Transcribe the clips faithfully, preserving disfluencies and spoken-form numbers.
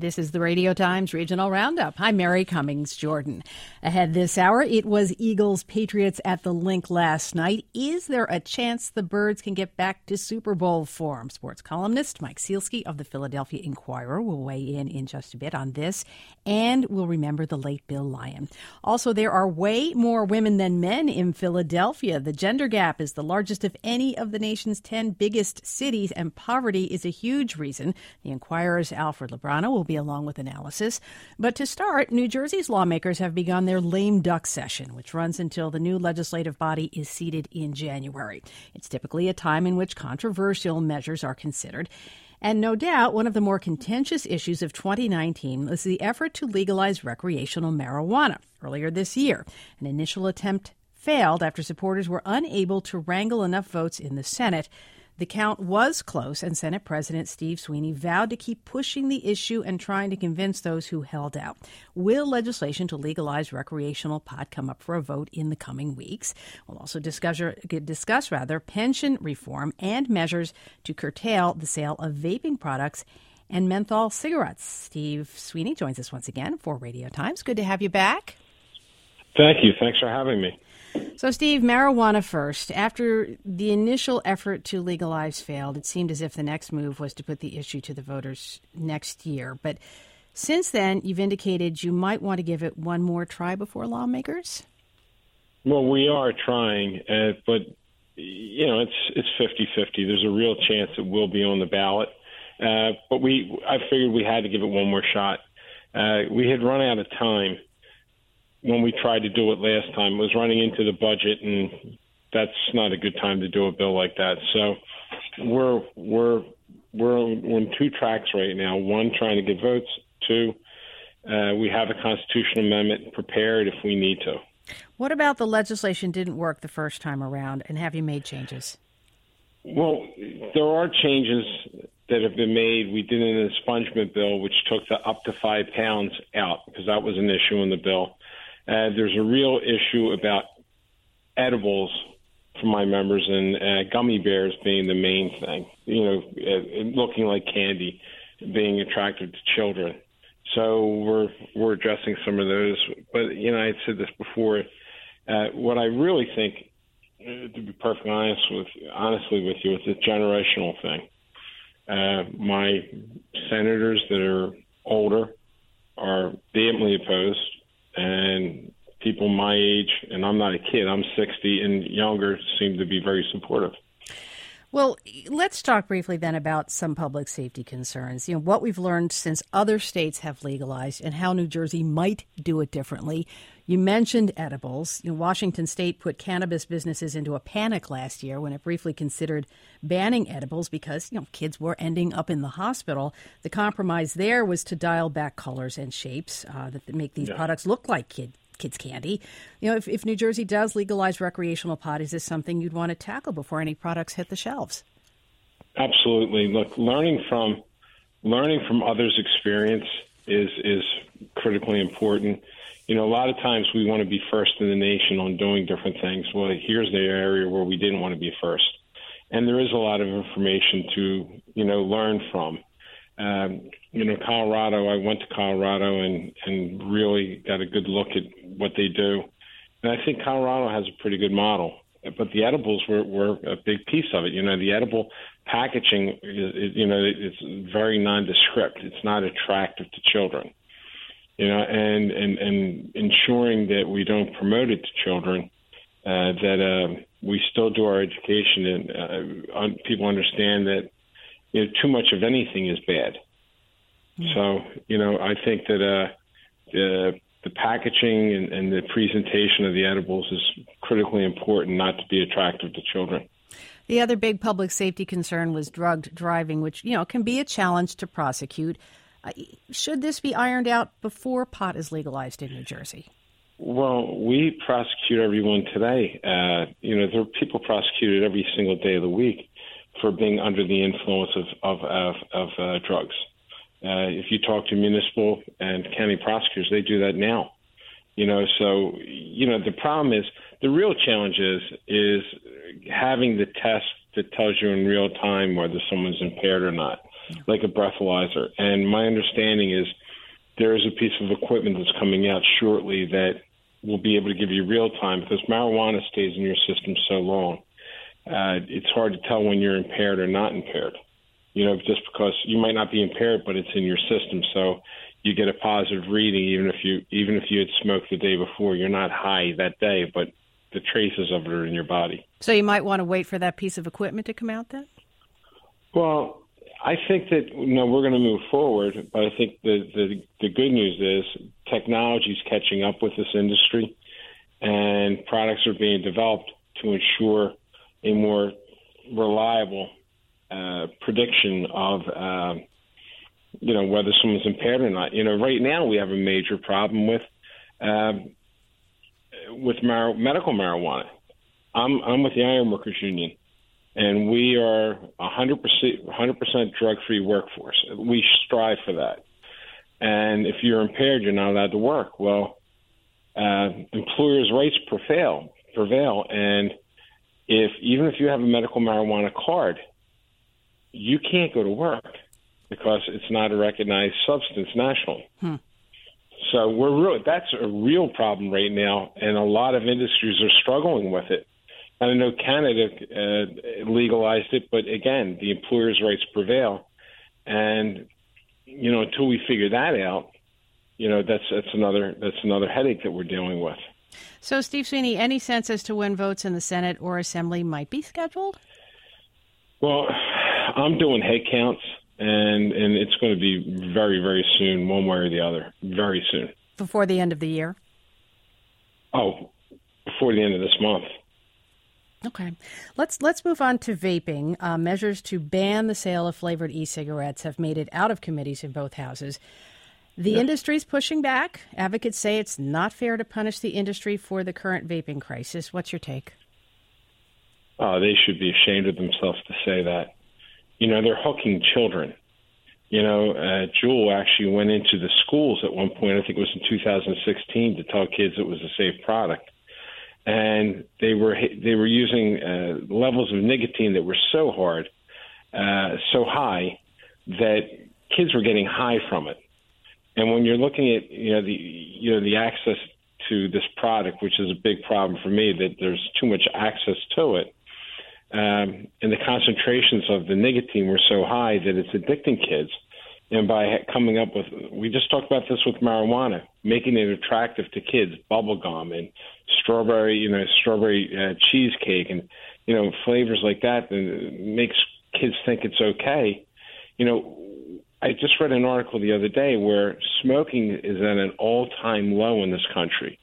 This is the Radio Times Regional Roundup. I'm Mary Cummings Jordan. Ahead this hour, it was Eagles-Patriots at the Link last night. Is there a chance the Birds can get back to Super Bowl form? Sports columnist Mike Sielski of the Philadelphia Inquirer will weigh in in just a bit on this, and we'll remember the late Bill Lyon. Also, there are way more women than men in Philadelphia. The gender gap is the largest of any of the nation's ten biggest cities, and poverty is a huge reason. The Inquirer's Alfred Labrana will be along with analysis. But to start, New Jersey's lawmakers have begun their lame duck session, which runs until the new legislative body is seated in January. It's typically a time in which controversial measures are considered. And no doubt, one of the more contentious issues of twenty nineteen was the effort to legalize recreational marijuana earlier this year. An initial attempt failed after supporters were unable to wrangle enough votes in the Senate. The count was close, and Senate President Steve Sweeney vowed to keep pushing the issue and trying to convince those who held out. Will legislation to legalize recreational pot come up for a vote in the coming weeks? We'll also discuss, discuss rather, pension reform and measures to curtail the sale of vaping products and menthol cigarettes. Steve Sweeney joins us once again for Radio Times. Good to have you back. Thank you. Thanks for having me. So, Steve, marijuana first. After the initial effort to legalize failed, it seemed as if the next move was to put the issue to the voters next year. But since then, you've indicated you might want to give it one more try before lawmakers? Well, we are trying, uh, but, you know, it's it's fifty-fifty. There's a real chance it will be on the ballot. Uh, but we, I figured we had to give it one more shot. Uh, we had run out of time when we tried to do it last time. It was running into the budget, and that's not a good time to do a bill like that. So we're we're we're on two tracks right now. One, trying to get votes. Two, uh, we have a constitutional amendment prepared if we need to. What about the legislation didn't work the first time around, and have you made changes? Well, there are changes that have been made. We did an expungement bill, which took the up to five pounds out because that was an issue in the bill. Uh, there's a real issue about edibles for my members and uh, gummy bears being the main thing, you know, uh, looking like candy, being attractive to children. So we're we're addressing some of those. But, you know, I had said this before. Uh, what I really think, uh, to be perfectly honest with, honestly with you, it's a generational thing. Uh, my senators that are older are vehemently opposed. And people my age, and I'm not a kid, I'm sixty and younger, seem to be very supportive. Well, let's talk briefly then about some public safety concerns. You know, what we've learned since other states have legalized and how New Jersey might do it differently. You mentioned edibles. You know, Washington State put cannabis businesses into a panic last year when it briefly considered banning edibles because, you know, kids were ending up in the hospital. The compromise there was to dial back colors and shapes uh, that make these yeah. products look like kid kids' candy. You know, if, if New Jersey does legalize recreational pot, is this something you'd want to tackle before any products hit the shelves? Absolutely. Look, learning from learning from others' experience is is critically important. You know, a lot of times we want to be first in the nation on doing different things. Well, here's the area where we didn't want to be first. And there is a lot of information to, you know, learn from. Um, you know, Colorado, I went to Colorado and, and really got a good look at what they do. And I think Colorado has a pretty good model. But the edibles were, were a big piece of it. You know, the edible packaging, is, is, you know, it's very nondescript. It's not attractive to children. You know, and, and, and ensuring that we don't promote it to children, uh, that uh, we still do our education and uh, un- people understand that, you know, too much of anything is bad. Mm-hmm. So, you know, I think that uh, the, the packaging and, and the presentation of the edibles is critically important not to be attractive to children. The other big public safety concern was drugged driving, which, you know, can be a challenge to prosecute. Uh, should this be ironed out before pot is legalized in New Jersey? Well, we prosecute everyone today. Uh, you know, there are people prosecuted every single day of the week for being under the influence of of of, of uh, drugs. Uh, if you talk to municipal and county prosecutors, they do that now. You know, so you know the problem is the real challenge is is having the test that tells you in real time whether someone's impaired or not. like a breathalyzer. And my understanding is there is a piece of equipment that's coming out shortly that will be able to give you real time, because marijuana stays in your system so long. Uh, it's hard to tell when you're impaired or not impaired. You know, just because you might not be impaired, but it's in your system, so you get a positive reading even if you even if you had smoked the day before. You're not high that day, but the traces of it are in your body. So you might want to wait for that piece of equipment to come out then? Well, I think that, you know, we're going to move forward, but I think the, the, the good news is technology is catching up with this industry, and products are being developed to ensure a more reliable uh, prediction of, uh, you know, whether someone's impaired or not. You know, right now we have a major problem with um, with mar- medical marijuana. I'm I'm with the Iron Workers Union, and we are a hundred percent hundred percent drug-free workforce. We strive for that. And if you're impaired, you're not allowed to work. Well, uh, employers' rights prevail prevail, and if even if you have a medical marijuana card, you can't go to work because it's not a recognized substance nationally. Hmm. So we're real, that's a real problem right now, and a lot of industries are struggling with it. I know Canada uh, legalized it, but again, the employers' rights prevail. And, you know, until we figure that out, you know, that's that's another that's another headache that we're dealing with. So, Steve Sweeney, any sense as to when votes in the Senate or Assembly might be scheduled? Well, I'm doing head counts, and, and it's going to be very, very soon, one way or the other, very soon. Before the end of the year? Oh, before the end of this month. Okay. Let's let's move on to vaping. Uh, measures to ban the sale of flavored e-cigarettes have made it out of committees in both houses. The yeah. industry's pushing back. Advocates say it's not fair to punish the industry for the current vaping crisis. What's your take? Oh, they should be ashamed of themselves to say that. You know, they're hooking children. You know, uh, Juul actually went into the schools at one point, I think it was in two thousand sixteen, to tell kids it was a safe product. And they were they were using uh, levels of nicotine that were so hard, uh, so high, that kids were getting high from it. And when you're looking at you know the you know the access to this product, which is a big problem for me, that there's too much access to it, um, and the concentrations of the nicotine were so high that it's addicting kids. And by coming up with, we just talked about this with marijuana, making it attractive to kids, bubble gum and strawberry, you know, strawberry uh, cheesecake and, you know, flavors like that, and it makes kids think it's okay. You know, I just read an article the other day where smoking is at an all-time low in this country.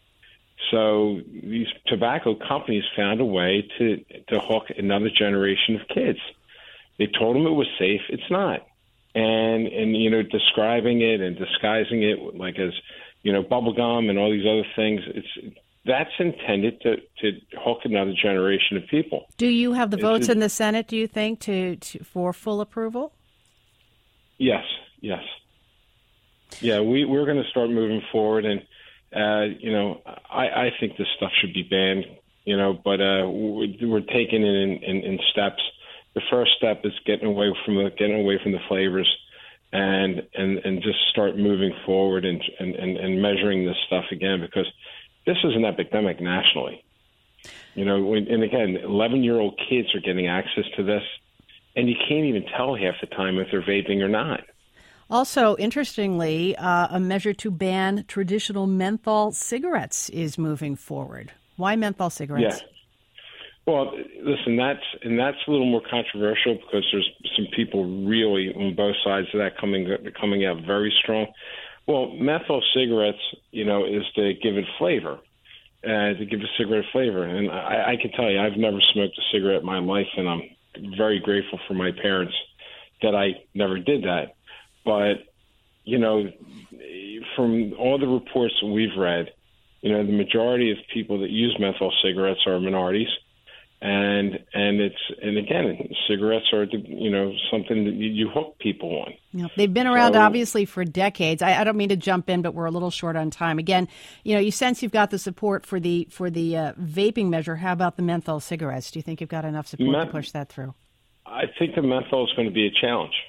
So these tobacco companies found a way to, to hook another generation of kids. They told them it was safe. It's not. And, and, you know, describing it and disguising it like as, you know, bubble gum and all these other things, it's that's intended to, to hook another generation of people. Do you have the it's, votes in the Senate, do you think, to, to for full approval? Yes, yes. Yeah, we, we're going to start moving forward. And, uh, you know, I, I think this stuff should be banned, you know, but uh, we're, we're taking it in, in, in steps. The first step is getting away from the getting away from the flavors, and and, and just start moving forward and, and, and measuring this stuff again, because this is an epidemic nationally. You know, when, and again, eleven-year-old kids are getting access to this, and you can't even tell half the time if they're vaping or not. Also, interestingly, uh, a measure to ban traditional menthol cigarettes is moving forward. Why menthol cigarettes? Yeah. Well, listen, that's and that's a little more controversial because there's some people really on both sides of that coming coming out very strong. Well, menthol cigarettes, you know, is to give it flavor, uh, to give a cigarette flavor. And I, I can tell you, I've never smoked a cigarette in my life, and I'm very grateful for my parents that I never did that. But, you know, from all the reports that we've read, you know, the majority of people that use menthol cigarettes are minorities. And and it's and again, cigarettes are, you know, something that you, you hook people on. Yeah, they've been around so, obviously for decades. I, I don't mean to jump in, but we're a little short on time. Again, you know, you sense you've got the support for the for the uh, vaping measure. How about the menthol cigarettes? Do you think you've got enough support men- to push that through? I think the menthol is going to be a challenge.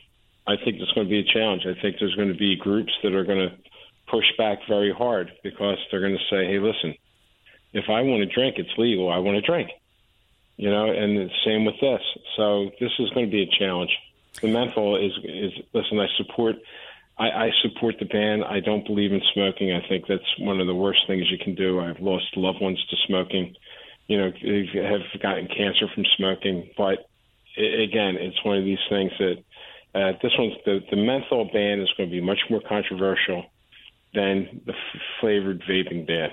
I think it's going to be a challenge. I think there's going to be groups that are going to push back very hard because they're going to say, hey, listen, if I want to drink, it's legal. I want to drink. You know, and the same with this. So this is going to be a challenge. The menthol is, is listen, I support I, I support the ban. I don't believe in smoking. I think that's one of the worst things you can do. I've lost loved ones to smoking. You know, have gotten cancer from smoking. But, it, again, it's one of these things that uh, this one's the, the menthol ban is going to be much more controversial than the f- flavored vaping ban.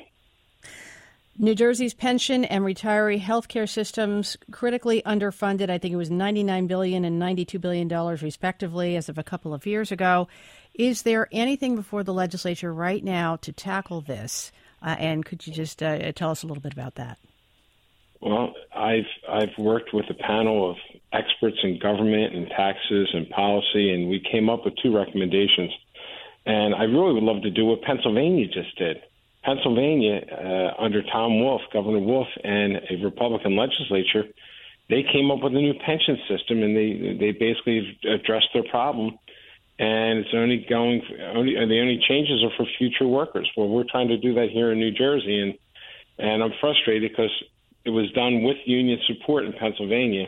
New Jersey's pension and retiree health care systems critically underfunded. I think it was ninety-nine billion dollars and ninety-two billion dollars respectively as of a couple of years ago. Is there anything before the legislature right now to tackle this? Uh, and could you just uh, tell us a little bit about that? Well, I've I've worked with a panel of experts in government and taxes and policy, and we came up with two recommendations. And I really would love to do what Pennsylvania just did. Pennsylvania, uh, under Tom Wolf, Governor Wolf, and a Republican legislature, they came up with a new pension system, and they they basically addressed their problem. And it's only going, only the only changes are for future workers. Well, we're trying to do that here in New Jersey, and and I'm frustrated because it was done with union support in Pennsylvania,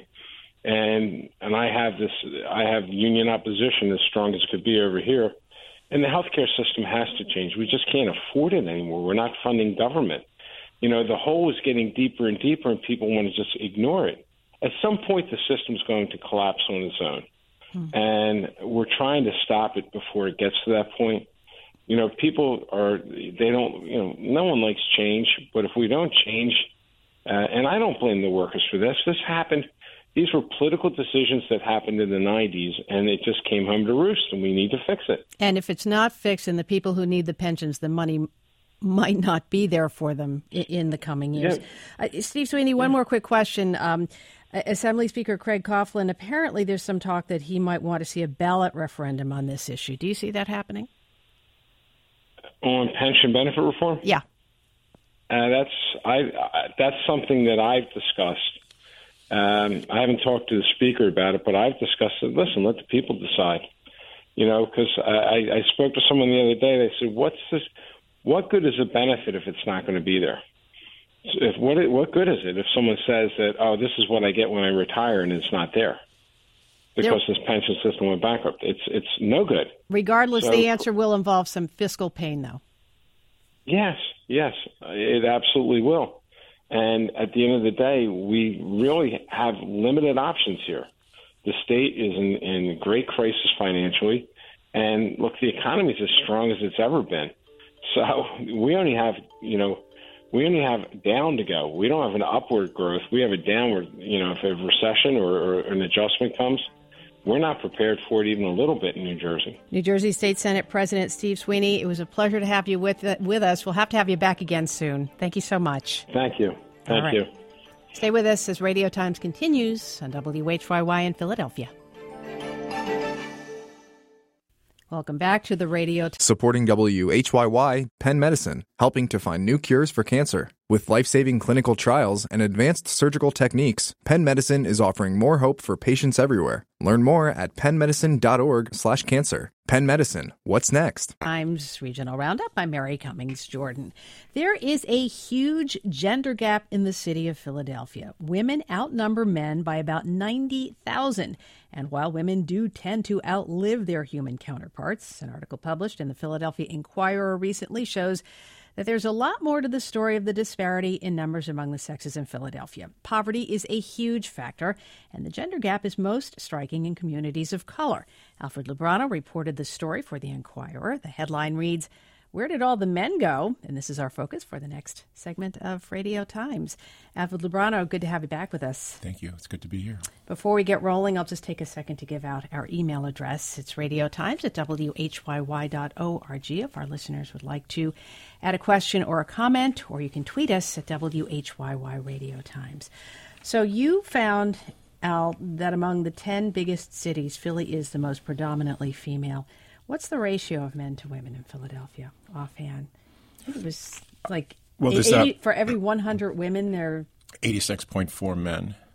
and and I have this, I have union opposition as strong as it could be over here. And the healthcare system has to change. We just can't afford it anymore. We're not funding government. You know, the hole is getting deeper and deeper, and people want to just ignore it. At some point, the system's going to collapse on its own. Hmm. And we're trying to stop it before it gets to that point. You know, people are, they don't, you know, no one likes change. But if we don't change, uh, and I don't blame the workers for this, this happened. These were political decisions that happened in the nineties, and it just came home to roost, and we need to fix it. And if it's not fixed, and the people who need the pensions, the money might not be there for them in, in the coming years. Yeah. Uh, Steve Sweeney, one yeah. more quick question. Um, Assembly Speaker Craig Coughlin, apparently there's some talk that he might want to see a ballot referendum on this issue. Do you see that happening? On pension benefit reform? Yeah. Uh, that's I, I. That's something that I've discussed. Um, I haven't talked to the speaker about it, but I've discussed it. Listen, let the people decide. You know, because I, I spoke to someone the other day. They said, "What's this? What good is a benefit if it's not going to be there? If what what good is it if someone says that, oh, this is what I get when I retire, and it's not there because there, this pension system went bankrupt? It's it's no good. Regardless, so, the answer will involve some fiscal pain, though. Yes, yes, it absolutely will. And at the end of the day, we really have limited options here. The state is in, in great crisis financially. And look, the economy is as strong as it's ever been. So we only have, you know, we only have down to go. We don't have an upward growth. We have a downward, you know, if a recession or, or an adjustment comes, we're not prepared for it even a little bit in New Jersey. New Jersey State Senate President Steve Sweeney, it was a pleasure to have you with with us. We'll have to have you back again soon. Thank you so much. Thank you. Thank right. you. Stay with us as Radio Times continues on W H Y Y in Philadelphia. Welcome back to the Radio. T- Supporting W H Y Y, Penn Medicine, helping to find new cures for cancer. With life-saving clinical trials and advanced surgical techniques, Penn Medicine is offering more hope for patients everywhere. Learn more at pennmedicine.org slash cancer. Penn Medicine, what's next? Times Regional Roundup. I'm Mary Cummings Jordan. There is a huge gender gap in the city of Philadelphia. Women outnumber men by about ninety thousand. And while women do tend to outlive their human counterparts, an article published in the Philadelphia Inquirer recently shows that there's a lot more to the story of the disparity in numbers among the sexes in Philadelphia. Poverty is a huge factor, and the gender gap is most striking in communities of color. Alfred Lubrano reported the story for the Inquirer. The headline reads, "Where did all the men go?" And this is our focus for the next segment of Radio Times. Alfred Lubrano, good to have you back with us. Thank you. It's good to be here. Before we get rolling, I'll just take a second to give out our email address. It's radiotimes at w h y y dot org if our listeners would like to add a question or a comment, or you can tweet us at W H Y Y Radio Times. So you found, Al, that among the ten biggest cities, Philly is the most predominantly female. What's the ratio of men to women in Philadelphia, offhand? I think it was like well, eighty, for every one hundred women, there are eighty-six point four men.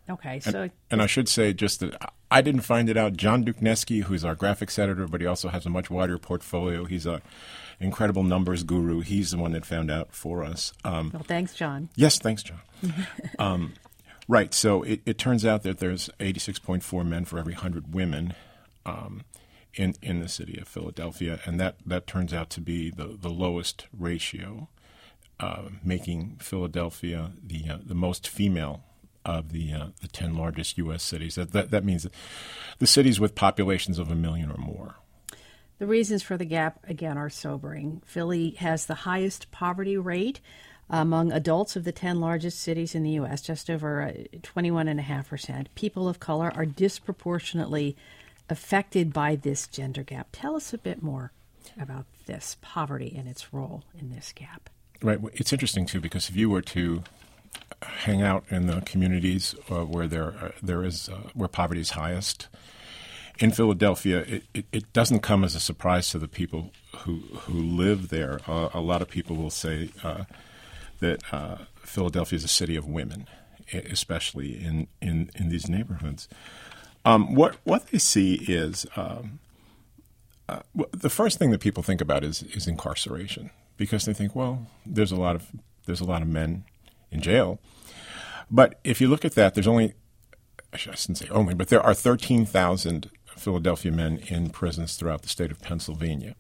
Okay, so and, and I should say just that I didn't find it out. John Dukneski, who's our graphics editor, but he also has a much wider portfolio. He's a incredible numbers guru. He's the one that found out for us. Um, well, thanks, John. Yes, thanks, John. um, right. So it, it turns out that there's eighty-six point four men for every one hundred women um, in in the city of Philadelphia, and that, that turns out to be the, the lowest ratio, uh, making Philadelphia the uh, the most female of the uh, the ten largest U S cities. That, that that means that the cities with populations of a million or more. The reasons for the gap, again, are sobering. Philly has the highest poverty rate among adults of the ten largest cities in the U S, just over twenty-one point five percent. People of color are disproportionately affected by this gender gap. Tell us a bit more about this poverty and its role in this gap. Right. It's interesting, too, because if you were to hang out in the communities uh, where there uh, there is uh, where poverty is highest in Philadelphia, it, it, it doesn't come as a surprise to the people who who live there. Uh, a lot of people will say uh, that uh, Philadelphia is a city of women, especially in, in, in these neighborhoods. Um, what what they see is um, uh, the first thing that people think about is is incarceration, because they think, well, there's a lot of there's a lot of men in jail. But if you look at that, there's only, I shouldn't say only, but there are thirteen thousand Philadelphia men in prisons throughout the state of Pennsylvania.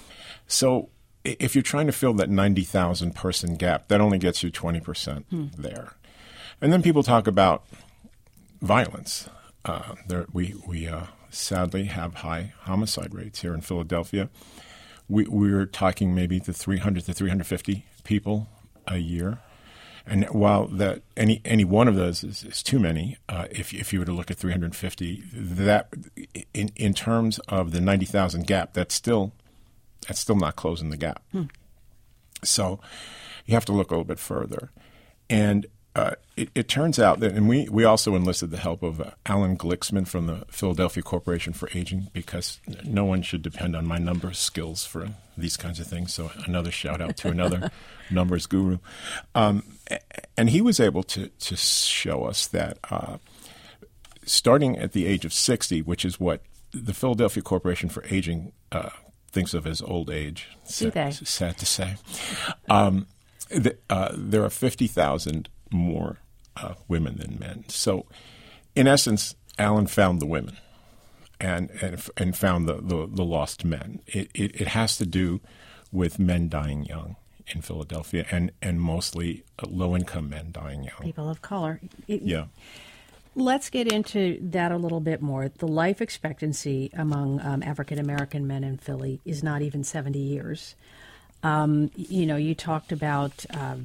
So if you're trying to fill that ninety thousand person gap, that only gets you twenty percent hmm. there. And then people talk about violence. Uh, there, we we uh, sadly have high homicide rates here in Philadelphia. We, we're talking maybe to three hundred to three hundred fifty people a year. And while that any any one of those is, is too many, uh, if if you were to look at three hundred fifty, that in in terms of the ninety thousand gap, that's still that's still not closing the gap. Hmm. So you have to look a little bit further, and uh, it, it turns out that, and we we also enlisted the help of uh, Alan Glicksman from the Philadelphia Corporation for Aging, because no one should depend on my numbers skills for these kinds of things. So another shout out to another numbers guru. Um, and he was able to, to show us that uh, starting at the age of sixty, which is what the Philadelphia Corporation for Aging uh, thinks of as old age, sad, sad to say, um, the, uh, there are fifty thousand more uh, women than men. So in essence, Alan found the women. And, and and found the, the, the lost men. It, it it has to do with men dying young in Philadelphia, and, and mostly low-income men dying young. People of color. It, yeah. Let's get into that a little bit more. The life expectancy among um, African-American men in Philly is not even seventy years. Um, you know, you talked about, uh,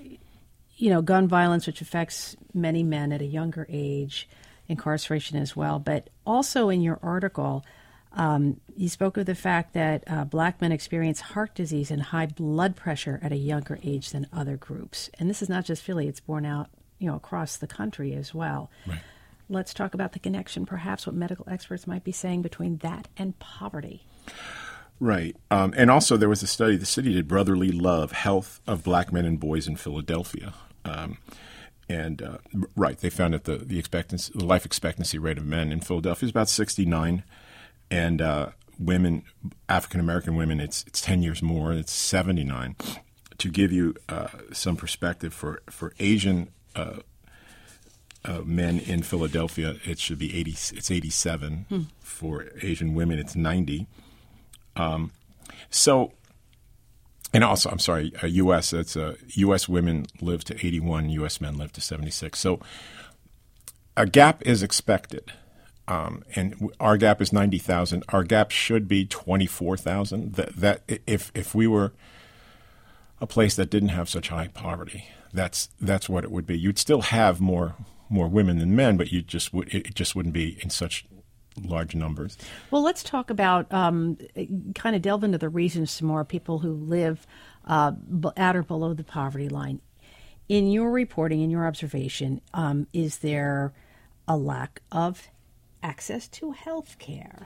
you know, gun violence, which affects many men at a younger age, incarceration as well. But also in your article, um, you spoke of the fact that uh, black men experience heart disease and high blood pressure at a younger age than other groups. And this is not just Philly, it's borne out, you know, across the country as well. Right. Let's talk about the connection, perhaps what medical experts might be saying between that and poverty. Right. Um, and also there was a study, the city did Brotherly Love, Health of Black Men and Boys in Philadelphia. Um, And uh, right, they found that the the expectancy, the life expectancy rate of men in Philadelphia is about sixty-nine, and uh, women, African American women, it's it's ten years more. It's seventy-nine. To give you uh, some perspective, for for Asian uh, uh, men in Philadelphia, it should be eighty. It's eighty-seven. Hmm. For Asian women, it's ninety. Um, so. And also, I'm sorry, uh, U S, it's uh, U S women live to eighty-one, U S men live to seventy-six. So a gap is expected. Um, and w- our gap is ninety thousand. Our gap should be twenty-four thousand. That, that if if we were a place that didn't have such high poverty, that's that's what it would be. You'd still have more more women than men, but you just would it just wouldn't be in such large numbers. Well, let's talk about, um, kind of delve into the reasons some more people who live uh, at or below the poverty line. In your reporting, in your observation, um, is there a lack of access to health care?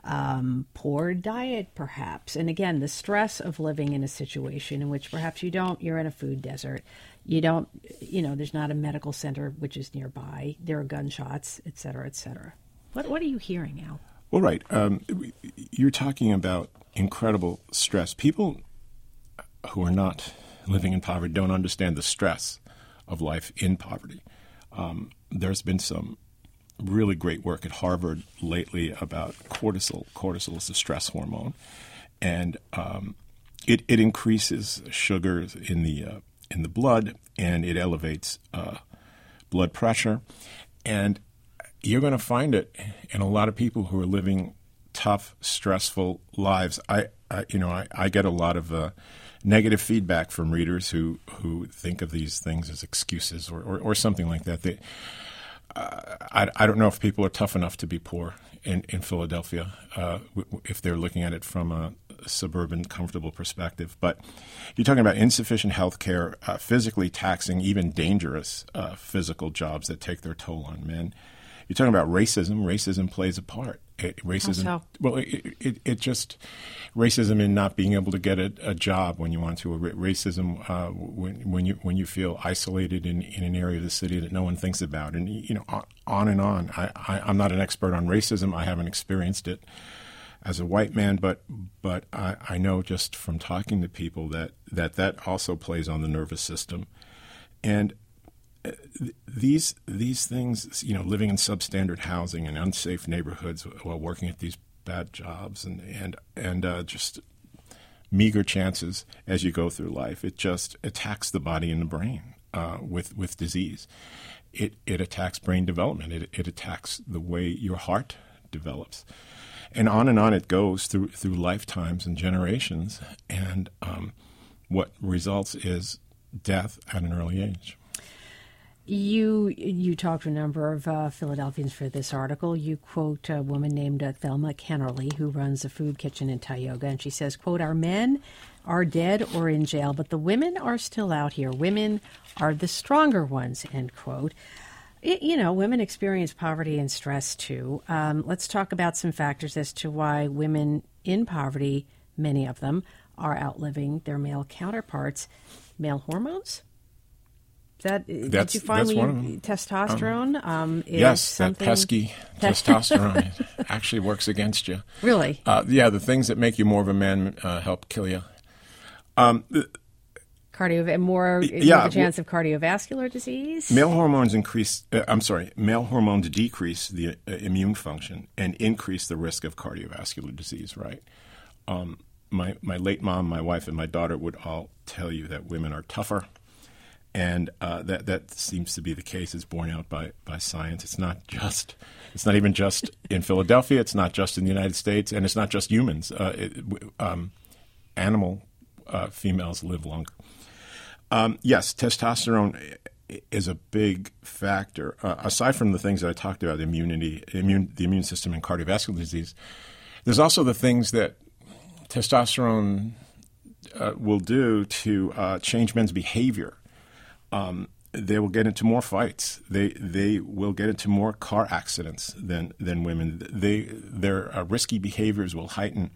um, poor diet, perhaps. And again, the stress of living in a situation in which perhaps you don't, you're in a food desert. You don't, you know, there's not a medical center which is nearby. There are gunshots, et cetera, et cetera. What, what are you hearing, Al? Well, right. Um, you're talking about incredible stress. People who are not living in poverty don't understand the stress of life in poverty. Um, there's been some really great work at Harvard lately about cortisol. Cortisol is a stress hormone, and um, it, it increases sugars in the uh, in the blood, and it elevates uh, blood pressure. And you're going to find it in a lot of people who are living tough, stressful lives. I, I you know, I, I get a lot of uh, negative feedback from readers who, who think of these things as excuses or, or, or something like that. They, uh, I, I don't know if people are tough enough to be poor in, in Philadelphia, uh, w- if they're looking at it from a suburban, comfortable perspective. But you're talking about insufficient health care, uh, physically taxing, even dangerous uh, physical jobs that take their toll on men. You're talking about racism. Racism plays a part. It, racism. How so? Well, it, it it just racism in not being able to get a, a job when you want to. Racism uh, when when you when you feel isolated in, in an area of the city that no one thinks about, and you know on, on and on. I, I I'm not an expert on racism. I haven't experienced it as a white man, but but I, I know just from talking to people that, that that also plays on the nervous system, and these these things, you know, living in substandard housing and unsafe neighborhoods while working at these bad jobs and and and uh, just meager chances as you go through life, it just attacks the body and the brain uh, with with disease. It it attacks brain development. It it attacks the way your heart develops, and on and on it goes through through lifetimes and generations. And um, what results is death at an early age. You you talked to a number of uh, Philadelphians for this article. You quote a woman named uh, Thelma Kennerly, who runs a food kitchen in Tioga, and she says, quote, "Our men are dead or in jail, but the women are still out here. Women are the stronger ones," end quote. It, you know, women experience poverty and stress, too. Um, let's talk about some factors as to why women in poverty, many of them, are outliving their male counterparts. Male hormones? That, that's, did you find that's we, one of them. Testosterone um, is yes, something... that pesky testosterone actually works against you. Really? Uh, yeah, the things that make you more of a man uh, help kill you. Um, Cardio and more, yeah, more the chance of cardiovascular disease? Male hormones increase, uh, I'm sorry, male hormones decrease the uh, immune function and increase the risk of cardiovascular disease, right? Um, my, my late mom, my wife, and my daughter would all tell you that women are tougher. And uh, that that seems to be the case. It's borne out by, by science. It's not just. It's not even just in Philadelphia. It's not just in the United States, and it's not just humans. Uh, it, um, animal uh, females live longer. Um, yes, testosterone is a big factor. Uh, aside from the things that I talked about, immunity, immune, the immune system, and cardiovascular disease, there's also the things that testosterone uh, will do to uh, change men's behavior. Um, they will get into more fights. They they will get into more car accidents than than women. They their uh, risky behaviors will heighten.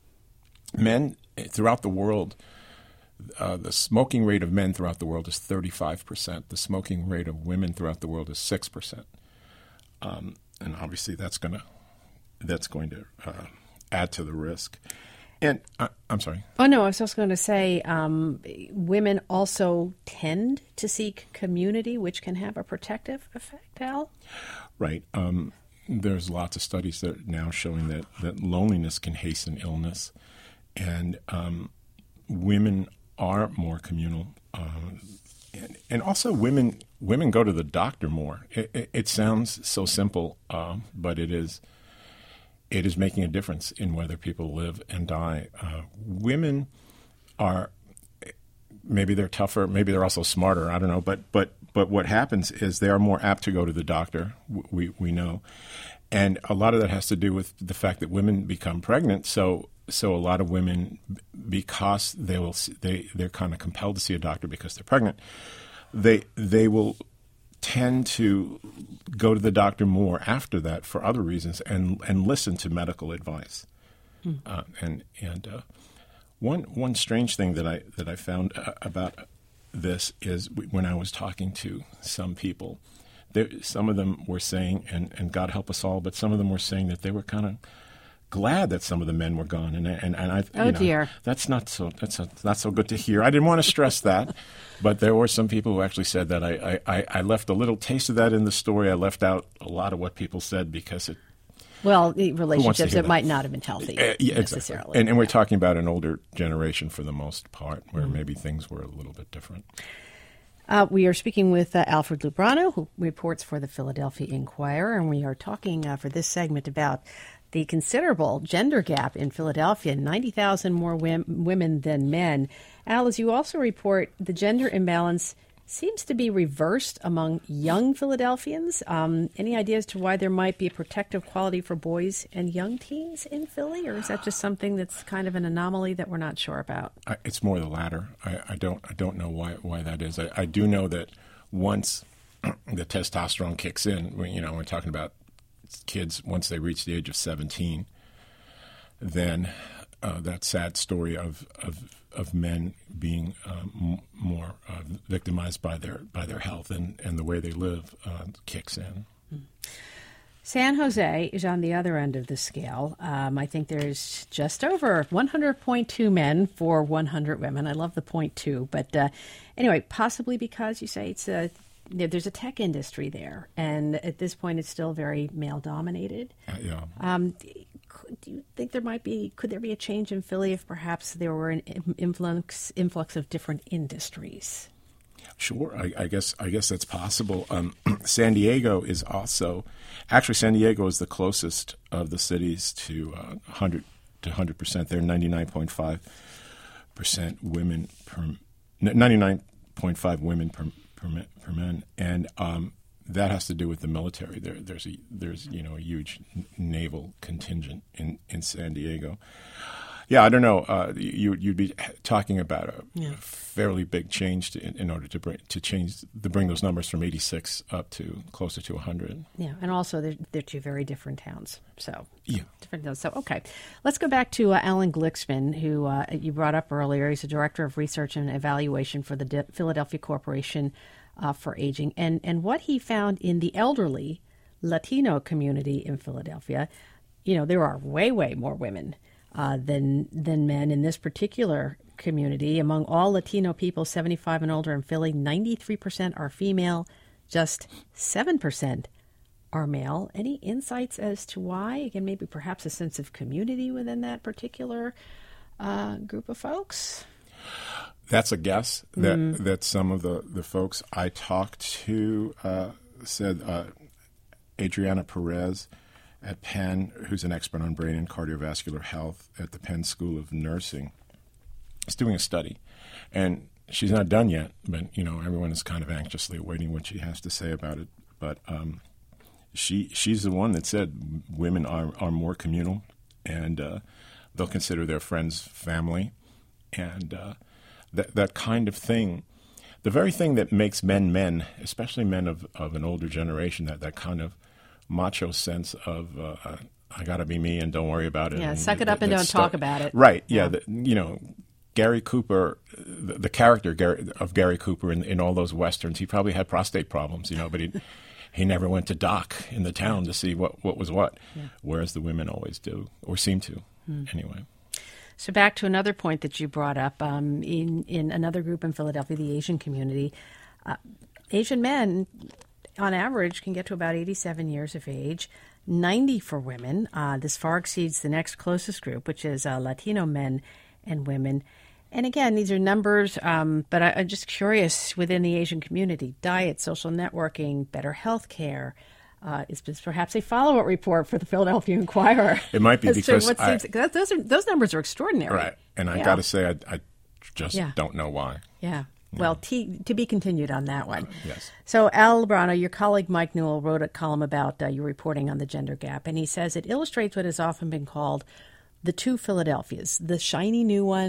Men throughout the world, uh, the smoking rate of men throughout the world is thirty-five percent. The smoking rate of women throughout the world is six percent. Um, and obviously, that's gonna that's going to uh, add to the risk. And uh, I'm sorry. Oh, no, I was just going to say um, women also tend to seek community, which can have a protective effect, Al? Right. Um, there's lots of studies that are now showing that, that loneliness can hasten illness. And um, women are more communal. Um, and, and also women women go to the doctor more. It, it, it sounds so simple, uh, but it is. It is making a difference in whether people live and die. Uh, women are, maybe they're tougher, maybe they're also smarter, I don't know. But but but what happens is they are more apt to go to the doctor, we, we know. And a lot of that has to do with the fact that women become pregnant. So so a lot of women, because they will they, they're kind of compelled to see a doctor because they're pregnant, they they will tend to go to the doctor more after that for other reasons and and listen to medical advice. Hmm. Uh, and and uh, one one strange thing that I that I found uh, about this is when I was talking to some people, there, some of them were saying, and, and God help us all, but some of them were saying that they were kind of glad that some of the men were gone, and and, and I oh you know, dear, that's not so that's a, not so good to hear. I didn't want to stress that, but there were some people who actually said that. I, I, I left a little taste of that in the story. I left out a lot of what people said because it. Well, relationships that, that might not have been healthy uh, yeah, necessarily. Exactly. And, and we're yeah. talking about an older generation for the most part, where mm-hmm. maybe things were a little bit different. Uh, we are speaking with uh, Alfred Lubrano, who reports for the Philadelphia Inquirer, and we are talking uh, for this segment about the considerable gender gap in Philadelphia, ninety thousand more wim- women than men. Al, as you also report, the gender imbalance seems to be reversed among young Philadelphians. Um, any idea as to why there might be a protective quality for boys and young teens in Philly, or is that just something that's kind of an anomaly that we're not sure about? I, it's more the latter. I, I don't. I don't know why why that is. I, I do know that once the testosterone kicks in, you know, we're talking about kids once they reach the age of seventeen, then uh, that sad story of of of men being um, more uh, victimized by their by their health and, and the way they live uh, kicks in. San Jose is on the other end of the scale. Um, I think there's just over one hundred point two men for one hundred women. I love the point two, but uh, anyway, possibly because you say it's a there's a tech industry there, and at this point, it's still very male dominated. Uh, yeah. Um, do you think there might be, could there be a change in Philly if perhaps there were an influx influx of different industries? Sure, I, I guess I guess that's possible. Um, San Diego is also, actually, San Diego is the closest of the cities to uh, one hundred to one hundred percent. They're ninety-nine point five percent women per ninety-nine point five women per per, per men, and um, that has to do with the military. There, there's a there's you know a huge naval contingent in, in San Diego. Yeah, I don't know. Uh, you you'd be talking about a, yeah. a fairly big change to, in, in order to bring to change to bring those numbers from eighty-six up to closer to one hundred. Yeah, and also they're, they're two very different towns. So yeah, different towns. So okay, let's go back to uh, Alan Glicksman, who uh, you brought up earlier. He's the director of research and evaluation for the D- Philadelphia Corporation uh, for Aging, and and what he found in the elderly Latino community in Philadelphia. You know, there are way way more women Uh, than than men in this particular community. Among all Latino people seventy-five and older in Philly, ninety-three percent are female, just seven percent are male. Any insights as to why? Again, maybe perhaps a sense of community within that particular uh, group of folks? That's a guess that, mm. that some of the, the folks I talked to uh, said. uh, Adriana Perez at Penn, who's an expert on brain and cardiovascular health at the Penn School of Nursing, is doing a study. And she's not done yet, but, you know, everyone is kind of anxiously awaiting what she has to say about it. But um, she she's the one that said women are, are more communal, and uh, they'll consider their friends family. And uh, that that kind of thing, the very thing that makes men men, especially men of, of an older generation, that, that kind of macho sense of uh, I got to be me and don't worry about it. Yeah, and suck it up and don't stu- talk about it. Right. Yeah. yeah. The, you know, Gary Cooper, the, the character Gary, of Gary Cooper in, in all those westerns, he probably had prostate problems, you know, but he he never went to doc in the town to see what, what was what, yeah. whereas the women always do, or seem to, hmm. anyway. So back to another point that you brought up, um, in, in another group in Philadelphia, the Asian community, uh, Asian men on average can get to about eighty-seven years of age, ninety for women. Uh, this far exceeds the next closest group, which is uh, Latino men and women. And again, these are numbers, um, but I, I'm just curious, within the Asian community, diet, social networking, better health care. Uh, is this perhaps a follow-up report for the Philadelphia Inquirer? It might be because what I, seems, those, are, those numbers are extraordinary. Right. And I yeah. got to say, I, I just yeah. don't know why. Yeah. Well, t- to be continued on that one. Uh, yes. So, Al Lubrano, your colleague Mike Newell wrote a column about uh, your reporting on the gender gap, and he says it illustrates what has often been called the two Philadelphias, the shiny new one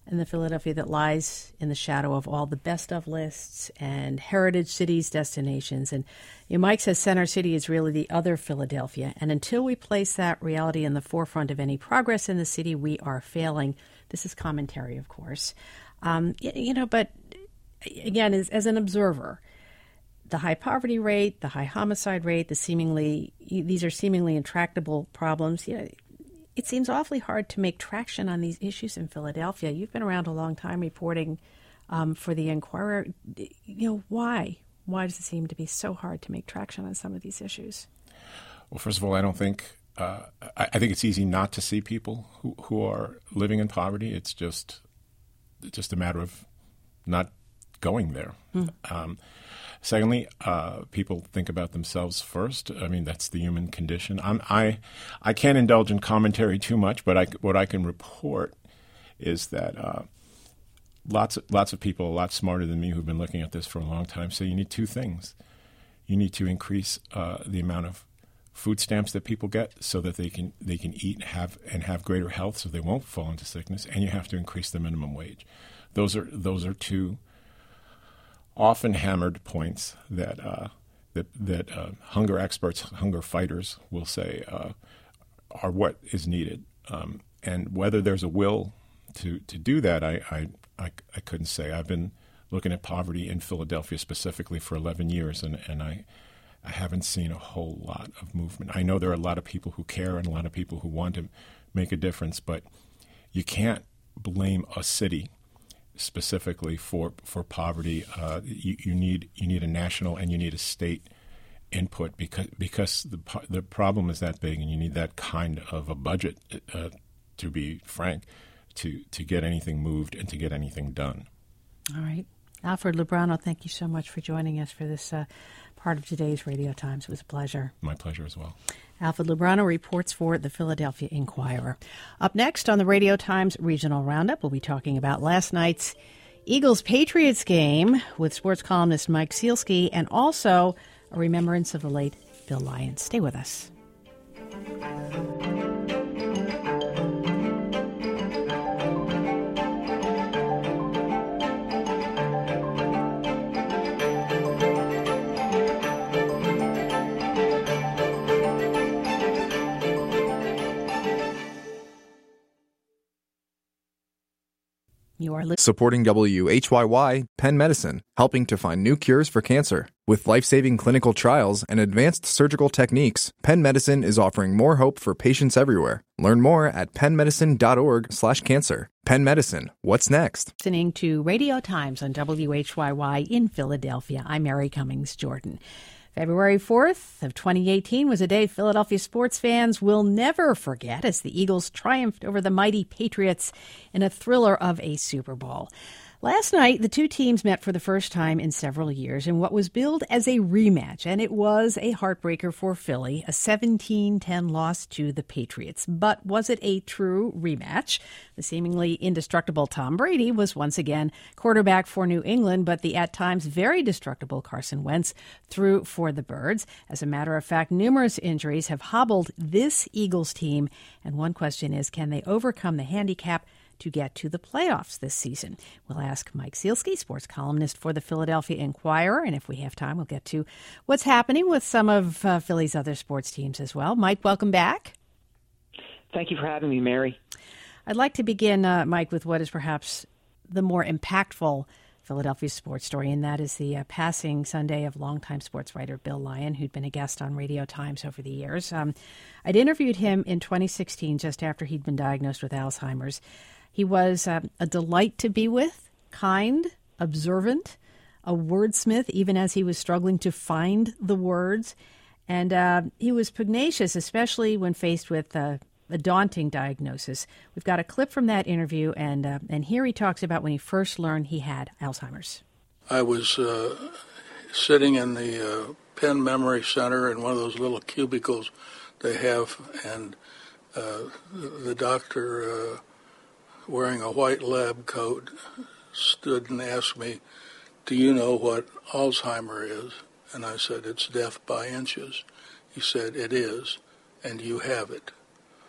and the Philadelphia that lies in the shadow of all the best of lists and heritage cities, destinations. And you know, Mike says Center City is really the other Philadelphia. And until we place that reality in the forefront of any progress in the city, we are failing. This is commentary, of course. Um, you know, but again, as, as an observer, the high poverty rate, the high homicide rate, the seemingly, these are seemingly intractable problems. You know, it seems awfully hard to make traction on these issues in Philadelphia. You've been around a long time reporting um, for the Inquirer. You know, why? Why does it seem to be so hard to make traction on some of these issues? Well, first of all, I don't think uh, I, I think it's easy not to see people who, who are living in poverty. It's just it's just a matter of not going there. Mm. Um, Secondly, uh, people think about themselves first. I mean, that's the human condition. I'm, I I can't indulge in commentary too much, but I, what I can report is that uh, lots of, lots of people a lot smarter than me who've been looking at this for a long time say you need two things. You need to increase uh, the amount of food stamps that people get so that they can they can eat and have and have greater health so they won't fall into sickness, and you have to increase the minimum wage. Those are those are two often hammered points that uh, that that uh, hunger experts, hunger fighters will say uh, are what is needed. Um, and whether there's a will to, to do that, I, I, I, I couldn't say. I've been looking at poverty in Philadelphia specifically for eleven years, and, and I, I haven't seen a whole lot of movement. I know there are a lot of people who care and a lot of people who want to make a difference, but you can't blame a city specifically for for poverty. Uh, you, you need you need a national and you need a state input because because the the problem is that big, and you need that kind of a budget uh, to be frank to to get anything moved and to get anything done. All right, Alfred Lubrano, thank you so much for joining us for this uh, part of today's Radio Times. It was a pleasure. My pleasure as well. Alfred Lubrano reports for the Philadelphia Inquirer. Up next on the Radio Times Regional Roundup, we'll be talking about last night's Eagles-Patriots game with sports columnist Mike Sealski, and also a remembrance of the late Bill Lyon. Stay with us. You are li- Supporting W H Y Y, Penn Medicine, helping to find new cures for cancer. With life-saving clinical trials and advanced surgical techniques, Penn Medicine is offering more hope for patients everywhere. Learn more at pennmedicine.org slash cancer. Penn Medicine, what's next? Listening to Radio Times on W H Y Y in Philadelphia. I'm Mary Cummings Jordan. February fourth of twenty eighteen was a day Philadelphia sports fans will never forget as the Eagles triumphed over the mighty Patriots in a thriller of a Super Bowl. Last night, the two teams met for the first time in several years in what was billed as a rematch, and it was a heartbreaker for Philly, a seventeen ten loss to the Patriots. But was it a true rematch? The seemingly indestructible Tom Brady was once again quarterback for New England, but the at times very destructible Carson Wentz threw for the Birds. As a matter of fact, numerous injuries have hobbled this Eagles team, and one question is, can they overcome the handicap to get to the playoffs this season? We'll ask Mike Sealski, sports columnist for the Philadelphia Inquirer, and if we have time, we'll get to what's happening with some of uh, Philly's other sports teams as well. Mike, welcome back. Thank you for having me, Mary. I'd like to begin, uh, Mike, with what is perhaps the more impactful Philadelphia sports story, and that is the uh, passing Sunday of longtime sports writer Bill Lyon, who'd been a guest on Radio Times over the years. Um, I'd interviewed him in twenty sixteen, just after he'd been diagnosed with Alzheimer's. He was uh, a delight to be with, kind, observant, a wordsmith, even as he was struggling to find the words. And uh, he was pugnacious, especially when faced with uh, a daunting diagnosis. We've got a clip from that interview, and uh, and here he talks about when he first learned he had Alzheimer's. I was uh, sitting in the uh, Penn Memory Center in one of those little cubicles they have, and uh, the doctor, uh, wearing a white lab coat, stood and asked me, "Do you know what Alzheimer is?" And I said, "It's death by inches." He said, "It is, and you have it."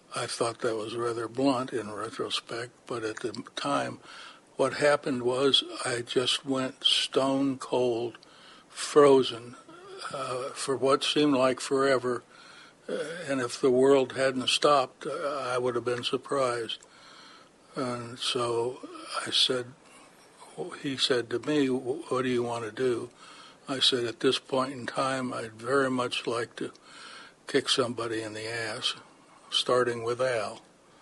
I thought that was rather blunt in retrospect, but at the time, what happened was I just went stone cold, frozen, uh, for what seemed like forever. Uh, and if the world hadn't stopped, uh, I would have been surprised. And so I said, he said to me, what do you want to do? I said, at this point in time, I'd very much like to kick somebody in the ass, starting with Al.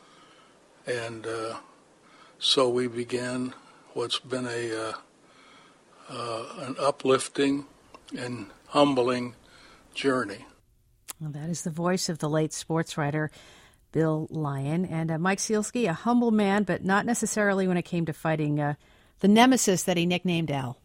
And uh, so we began what's been a uh, uh, an uplifting and humbling journey. Well, that is the voice of the late sports writer Bill Lyon. And uh, Mike Sielski, a humble man, but not necessarily when it came to fighting uh, the nemesis that he nicknamed Al.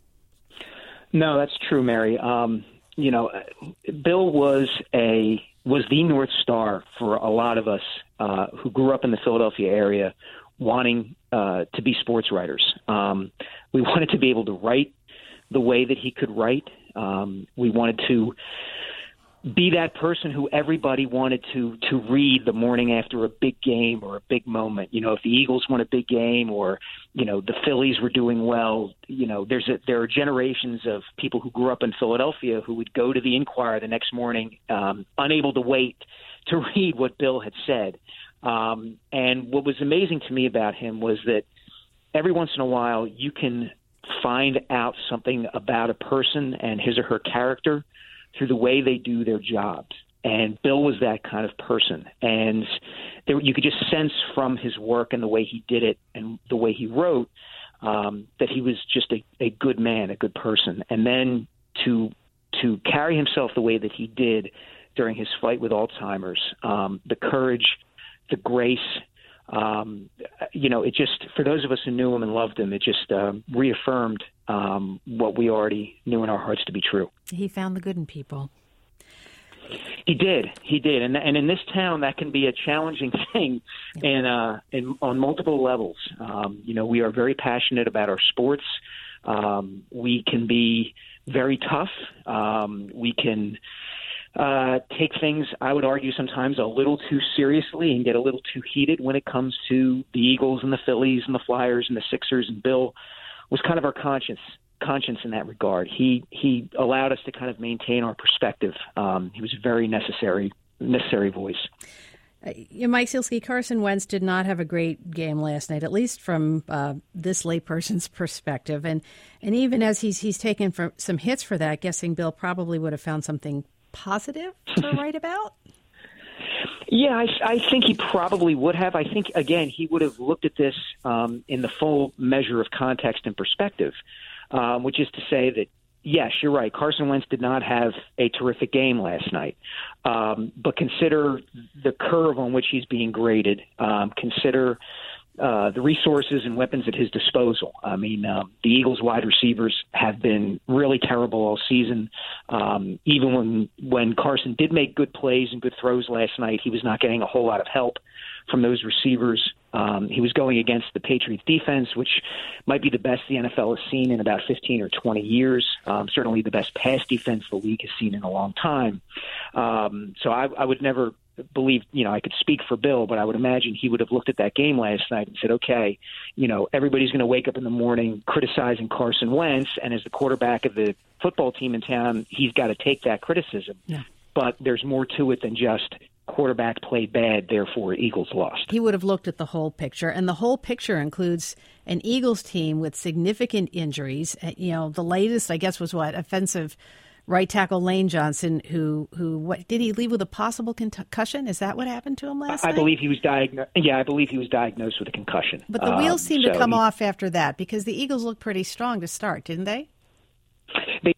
No, that's true, Mary. Um, you know, Bill was a was the North Star for a lot of us uh, who grew up in the Philadelphia area wanting uh, to be sports writers. Um, we wanted to be able to write the way that he could write. Um, we wanted to be that person who everybody wanted to to read the morning after a big game or a big moment. You know, if the Eagles won a big game or, you know, the Phillies were doing well, you know, there's a, there are generations of people who grew up in Philadelphia who would go to the Inquirer the next morning, um, unable to wait to read what Bill had said. Um, and what was amazing to me about him was that every once in a while you can find out something about a person and his or her character through the way they do their jobs. And Bill was that kind of person. And there, you could just sense from his work and the way he did it and the way he wrote um, that he was just a, a good man, a good person. And then to to carry himself the way that he did during his fight with Alzheimer's, um, the courage, the grace, um, you know, it just, for those of us who knew him and loved him, it just um, reaffirmed um, what we already knew in our hearts to be true. He found the good in people. He did. He did. And and in this town, that can be a challenging thing and uh, in, on multiple levels. Um, you know, we are very passionate about our sports. Um, we can be very tough. Um, we can uh, take things, I would argue, sometimes a little too seriously and get a little too heated when it comes to the Eagles and the Phillies and the Flyers and the Sixers. And Bill was kind of our conscience. conscience in that regard. He he allowed us to kind of maintain our perspective. Um, he was a very necessary necessary voice. Uh, Mike Sielski, Carson Wentz did not have a great game last night, at least from uh, this layperson's perspective. And and even as he's he's taken for some hits for that, guessing Bill probably would have found something positive to write about. Yeah, I, I think he probably would have. I think, again, he would have looked at this um, in the full measure of context and perspective. Um, which is to say that, yes, you're right. Carson Wentz did not have a terrific game last night. Um, but consider the curve on which he's being graded. Um, consider uh, the resources and weapons at his disposal. I mean, um, the Eagles' wide receivers have been really terrible all season. Um, even when, when Carson did make good plays and good throws last night, he was not getting a whole lot of help from those receivers. Um, he was going against the Patriots defense, which might be the best the N F L has seen in about fifteen or twenty years. Um, certainly the best pass defense the league has seen in a long time. Um, so I, I would never believe, you know, I could speak for Bill, but I would imagine he would have looked at that game last night and said, okay, you know, everybody's going to wake up in the morning criticizing Carson Wentz, and as the quarterback of the football team in town, he's got to take that criticism. Yeah. But there's more to it than just quarterback played bad, therefore Eagles lost. He would have looked at the whole picture, and the whole picture includes an Eagles team with significant injuries. You know, the latest, I guess, was what, offensive right tackle Lane Johnson, who who what did he leave with a possible concussion? Is that what happened to him last I, night? I believe he was diagnosed. Yeah, I believe he was diagnosed with a concussion. But the wheels um, seemed so to come he, off after that because the Eagles looked pretty strong to start, didn't they? They.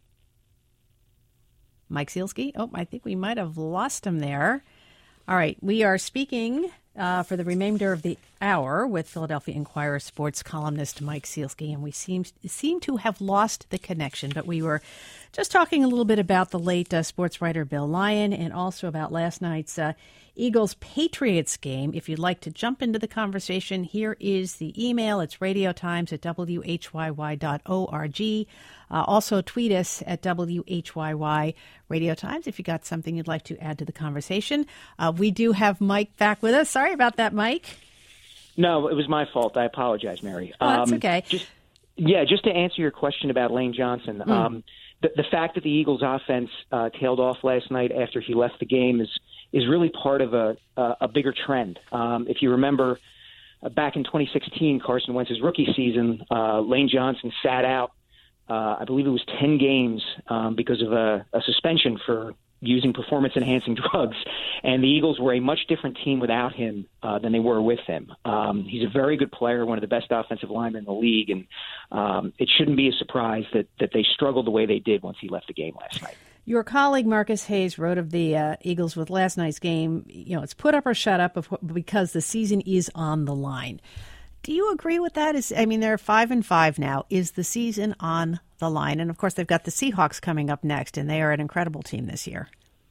Mike Sielski. Oh, I think we might have lost him there. All right, we are speaking uh, for the remainder of the hour with Philadelphia Inquirer sports columnist Mike Sielski, and we seem seem to have lost the connection. But we were just talking a little bit about the late uh, sports writer Bill Lyon, and also about last night's uh, Eagles-Patriots game. If you'd like to jump into the conversation, here is the email. It's radiotimes at W H Y Y dot org. Uh, also, tweet us at W H Y Y Radio Times if you got something you'd like to add to the conversation. Uh, we do have Mike back with us. Sorry about that, Mike. No, it was my fault. I apologize, Mary. Oh, that's um, okay. Just, yeah, just to answer your question about Lane Johnson, mm. um, the, the fact that the Eagles' offense uh, tailed off last night after he left the game is is really part of a, a, a bigger trend. Um, if you remember, uh, back in twenty sixteen, Carson Wentz's rookie season, uh, Lane Johnson sat out, uh, I believe it was ten games um, because of a, a suspension for using performance-enhancing drugs. And the Eagles were a much different team without him uh, than they were with him. Um, he's a very good player, one of the best offensive linemen in the league, and um, it shouldn't be a surprise that, that they struggled the way they did once he left the game last night. Your colleague Marcus Hayes wrote of the uh, Eagles with last night's game, you know, it's put up or shut up because the season is on the line. Do you agree with that? Is I mean, they're five and five now. Is the season on the line? And of course, they've got the Seahawks coming up next, and they are an incredible team this year.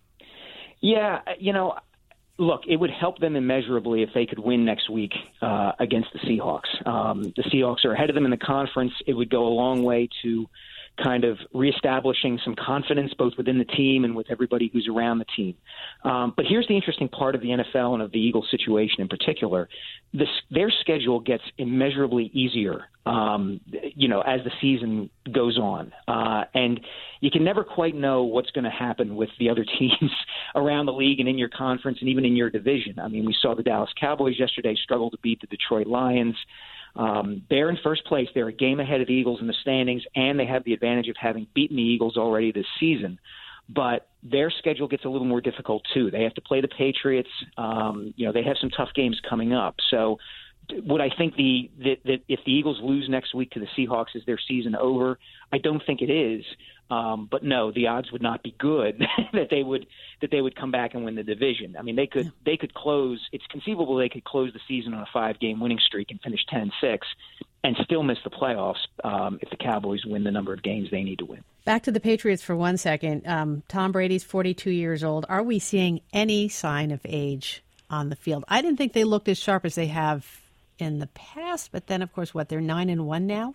Yeah, you know, look, it would help them immeasurably if they could win next week uh, against the Seahawks. Um, the Seahawks are ahead of them in the conference. It would go a long way to kind of reestablishing some confidence both within the team and with everybody who's around the team. Um, but here's the interesting part of the N F L and of the Eagles situation in particular. This, their schedule gets immeasurably easier, um, you know, as the season goes on. Uh, and you can never quite know what's going to happen with the other teams around the league and in your conference and even in your division. I mean, we saw the Dallas Cowboys yesterday struggle to beat the Detroit Lions. Um, they're in first place. They're a game ahead of the Eagles in the standings, and they have the advantage of having beaten the Eagles already this season. But their schedule gets a little more difficult, too. They have to play the Patriots. Um, you know, they have some tough games coming up. So would I think the that, that if the Eagles lose next week to the Seahawks, is their season over? I don't think it is. Um, but no, the odds would not be good that they would that they would come back and win the division. I mean, they could they could close. It's conceivable they could close the season on a five-game winning streak and finish ten and six, and still miss the playoffs um, if the Cowboys win the number of games they need to win. Back to the Patriots for one second. Um, Tom Brady's forty-two years old. Are we seeing any sign of age on the field? I didn't think they looked as sharp as they have in the past, but then, of course, what, they're nine and one now?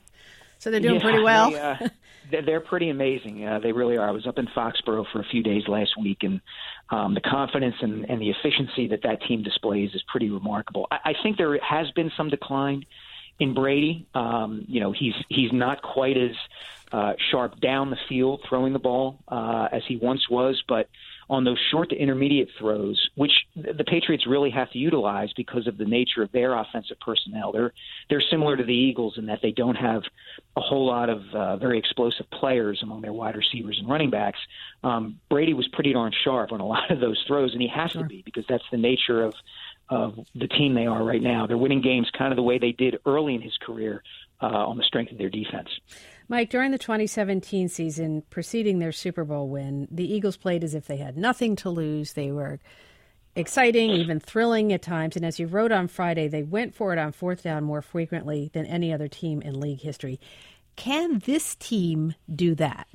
So they're doing yeah, pretty well. They, uh, they're pretty amazing. Uh, they really are. I was up in Foxborough for a few days last week, and um, the confidence and, and the efficiency that that team displays is pretty remarkable. I, I think there has been some decline in Brady. Um, you know, he's he's not quite as uh, sharp down the field throwing the ball uh, as he once was, but on those short to intermediate throws, which the Patriots really have to utilize because of the nature of their offensive personnel. They're they're similar to the Eagles in that they don't have a whole lot of uh, very explosive players among their wide receivers and running backs. Um, Brady was pretty darn sharp on a lot of those throws, and he has sure. to be because that's the nature of of the team they are right now. They're winning games kind of the way they did early in his career uh, on the strength of their defense. Mike, during the twenty seventeen season preceding their Super Bowl win, the Eagles played as if they had nothing to lose. They were exciting, even thrilling at times. And as you wrote on Friday, they went for it on fourth down more frequently than any other team in league history. Can this team do that?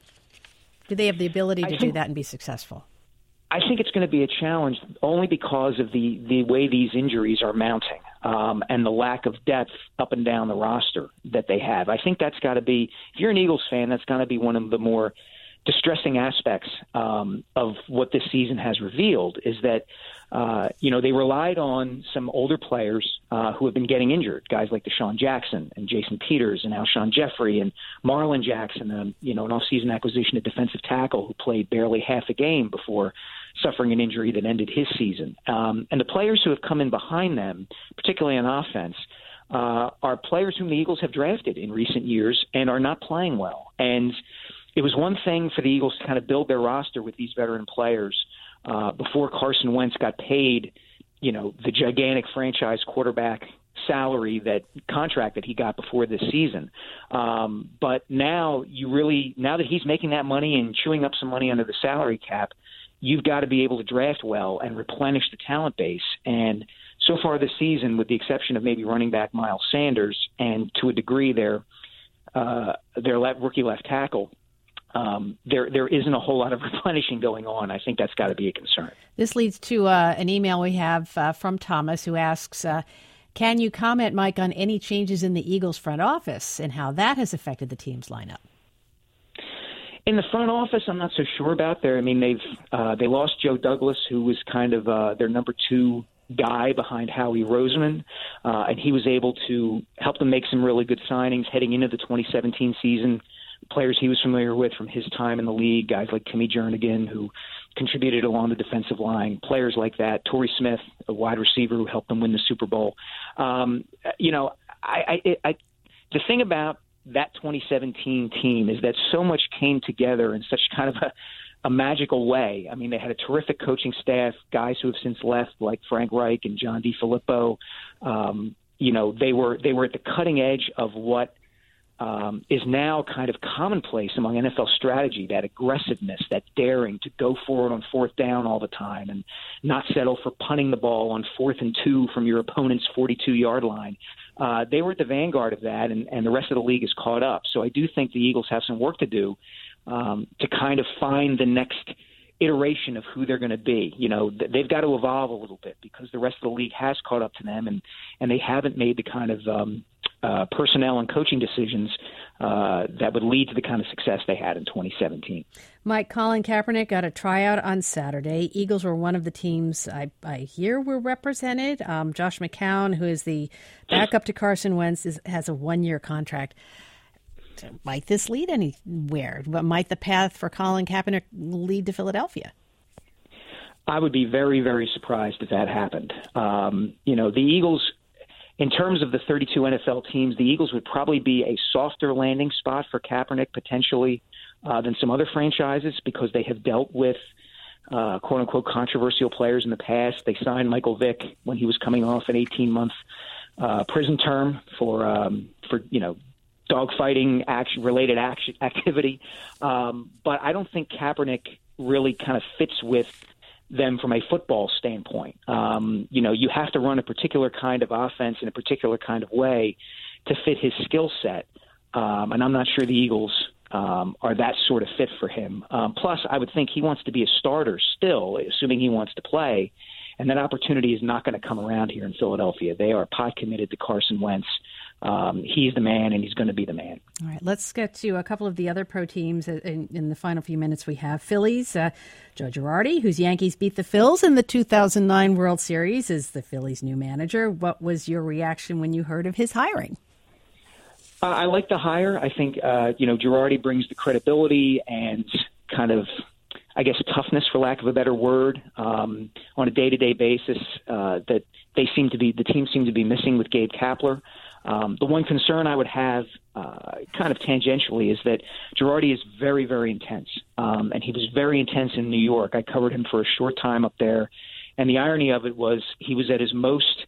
Do they have the ability to think, do that and be successful? I think it's going to be a challenge only because of the, the way these injuries are mounting um, and the lack of depth up and down the roster that they have. I think that's got to be, if you're an Eagles fan, that's got to be one of the more distressing aspects um, of what this season has revealed is that, uh, you know, they relied on some older players uh, who have been getting injured, guys like Deshaun Jackson and Jason Peters and Alshon Jeffrey and Marlon Jackson, um, you know, an off-season acquisition of defensive tackle who played barely half a game before suffering an injury that ended his season. Um, and the players who have come in behind them, particularly on offense, uh, are players whom the Eagles have drafted in recent years and are not playing well. And it was one thing for the Eagles to kind of build their roster with these veteran players uh, before Carson Wentz got paid, you know, the gigantic franchise quarterback salary, that contract that he got before this season. Um, but now you really, now that he's making that money and chewing up some money under the salary cap, you've got to be able to draft well and replenish the talent base. And so far this season, with the exception of maybe running back Miles Sanders and to a degree their uh, their left, rookie left tackle, um, there there isn't a whole lot of replenishing going on. I think that's got to be a concern. This leads to uh, an email we have uh, from Thomas, who asks, uh, can you comment, Mike, on any changes in the Eagles front office and how that has affected the team's lineup? In the front office, I'm not so sure about there. I mean, they've uh, they lost Joe Douglas, who was kind of uh, their number two guy behind Howie Roseman, uh, and he was able to help them make some really good signings heading into the twenty seventeen season. Players he was familiar with from his time in the league, guys like Timmy Jernigan, who contributed along the defensive line, players like that, Torrey Smith, a wide receiver who helped them win the Super Bowl. Um, you know, I, I, I, the thing about that twenty seventeen team is that so much came together in such kind of a, a magical way. I mean, they had a terrific coaching staff, guys who have since left, like Frank Reich and John DeFilippo. Um, you know, they were they were at the cutting edge of what um, is now kind of commonplace among N F L strategy, that aggressiveness, that daring to go forward on fourth down all the time and not settle for punting the ball on fourth and two from your opponent's forty-two-yard line. Uh, they were at the vanguard of that, and, and the rest of the league is caught up. So I do think the Eagles have some work to do um, to kind of find the next iteration of who they're going to be. You know, they've got to evolve a little bit because the rest of the league has caught up to them, and, and they haven't made the kind of um, uh, personnel and coaching decisions uh, that would lead to the kind of success they had in twenty seventeen. Mike, Colin Kaepernick got a tryout on Saturday. Eagles were one of the teams I, I hear were represented. Um, Josh McCown, who is the backup to Carson Wentz, is, has a one-year contract. Might this lead anywhere? Might the path for Colin Kaepernick lead to Philadelphia? I would be very, very surprised if that happened. Um, you know, the Eagles, in terms of the thirty-two N F L teams, the Eagles would probably be a softer landing spot for Kaepernick potentially uh, than some other franchises because they have dealt with uh, quote-unquote controversial players in the past. They signed Michael Vick when he was coming off an eighteen-month uh, prison term for, um, for you know, dogfighting action related action activity. Um, but I don't think Kaepernick really kind of fits with them from a football standpoint. Um, you know, you have to run a particular kind of offense in a particular kind of way to fit his skill set. Um, and I'm not sure the Eagles um, are that sort of fit for him. Um, plus, I would think he wants to be a starter still, assuming he wants to play. And that opportunity is not going to come around here in Philadelphia. They are pot committed to Carson Wentz. Um, he's the man, and he's going to be the man. All right, let's get to a couple of the other pro teams in, in the final few minutes we have. Phillies, uh, Joe Girardi, whose Yankees beat the Phils in the two thousand nine World Series, is the Phillies' new manager. What was your reaction when you heard of his hiring? Uh, I like the hire. I think, uh, you know, Girardi brings the credibility and kind of, I guess, toughness, for lack of a better word, um, on a day-to-day basis uh, that they seem to be, the team seemed to be missing with Gabe Kapler. Um, the one concern I would have uh, kind of tangentially is that Girardi is very, very intense, um, and he was very intense in New York. I covered him for a short time up there, and the irony of it was he was at his most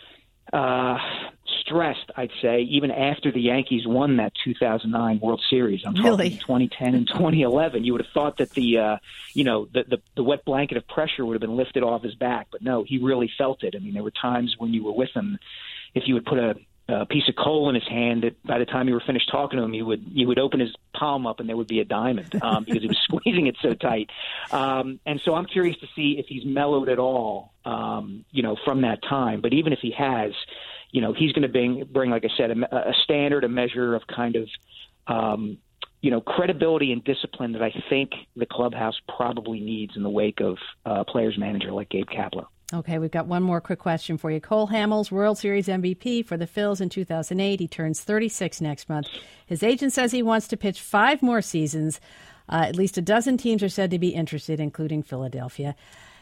uh, stressed, I'd say, even after the Yankees won that two thousand nine World Series. I'm talking really? twenty ten and twenty eleven. You would have thought that the, uh, you know, the, the the wet blanket of pressure would have been lifted off his back, but no, he really felt it. I mean, there were times when you were with him, if you would put a a piece of coal in his hand, that by the time you were finished talking to him, you would you would open his palm up and there would be a diamond um, because he was squeezing it so tight. Um, and so I'm curious to see if he's mellowed at all, um, you know, from that time. But even if he has, you know, he's going to bring, bring, like I said, a, a standard, a measure of kind of, um, you know, credibility and discipline that I think the clubhouse probably needs in the wake of a players manager like Gabe Kapler. Okay, we've got one more quick question for you. Cole Hamels, World Series M V P for the Phils in two thousand eight. He turns thirty-six next month. His agent says he wants to pitch five more seasons. Uh, at least a dozen teams are said to be interested, including Philadelphia.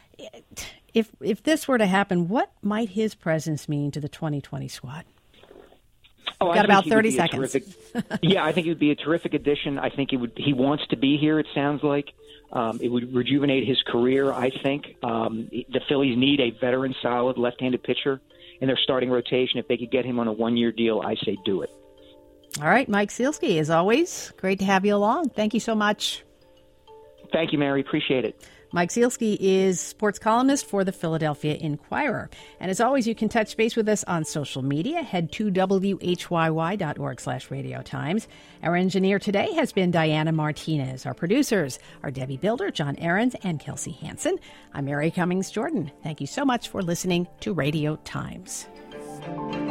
If if this were to happen, what might his presence mean to the twenty twenty squad? Oh, Got about thirty seconds. Terrific, yeah, I think it would be a terrific addition. I think it would. He wants to be here, it sounds like. Um, it would rejuvenate his career, I think. Um, the Phillies need a veteran, solid left-handed pitcher in their starting rotation. If they could get him on a one-year deal, I say do it. All right, Mike Sielski, as always, great to have you along. Thank you so much. Thank you, Mary. Appreciate it. Mike Zielski is sports columnist for the Philadelphia Inquirer. And as always, you can touch base with us on social media. Head to W H Y Y dot org slash Radio Times. Our engineer today has been Diana Martinez. Our producers are Debbie Builder, John Ahrens, and Kelsey Hansen. I'm Mary Cummings Jordan. Thank you so much for listening to Radio Times.